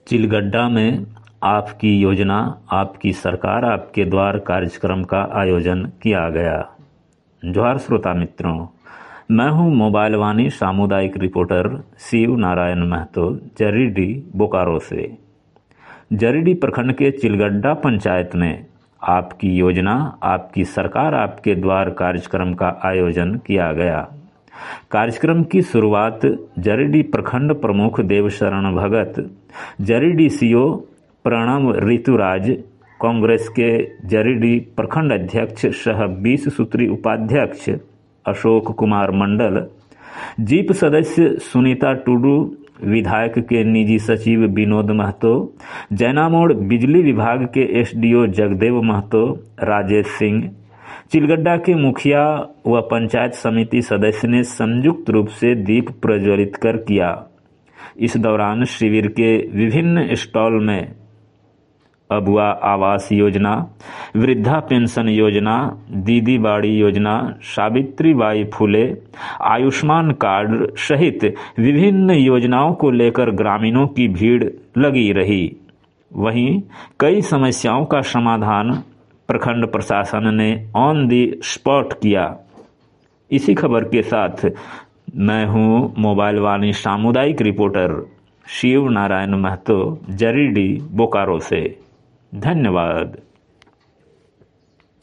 चिलगड्डा में आपकी योजना आपकी सरकार आपके द्वार कार्यक्रम का आयोजन किया गया। जोहार श्रोता मित्रों, मैं हूं मोबाइल वाणी सामुदायिक रिपोर्टर शिव नारायण महतो जरीडी बोकारो से। जरीडी प्रखंड के चिलगड्डा पंचायत में आपकी योजना आपकी सरकार आपके द्वार कार्यक्रम का आयोजन किया गया। कार्यक्रम की शुरुआत जरीडी प्रखंड प्रमुख देवशरण भगत, जरीडी सीओ प्रणव ऋतुराज, कांग्रेस के जरीडी प्रखंड अध्यक्ष सह 20 सूत्री उपाध्यक्ष अशोक कुमार मंडल, जीप सदस्य सुनीता टुडू, विधायक के निजी सचिव विनोद महतो, जैनामोड़ बिजली विभाग के एसडीओ जगदेव महतो, राजेश सिंह, चिलगड्डा के मुखिया व पंचायत समिति सदस्य ने संयुक्त रूप से दीप प्रज्वलित कर किया। इस दौरान शिविर के विभिन्न स्टॉल में अबुआ आवास योजना, वृद्धा पेंशन योजना, दीदी बाड़ी योजना, सावित्री बाई फुले, आयुष्मान कार्ड सहित विभिन्न योजनाओं को लेकर ग्रामीणों की भीड़ लगी रही। वहीं कई समस्याओं का समाधान प्रखंड प्रशासन ने ऑन दी स्पॉट किया। इसी खबर के साथ मैं हूं मोबाइल वाणी सामुदायिक रिपोर्टर शिव नारायण महतो जरीडी बोकारो से। धन्यवाद।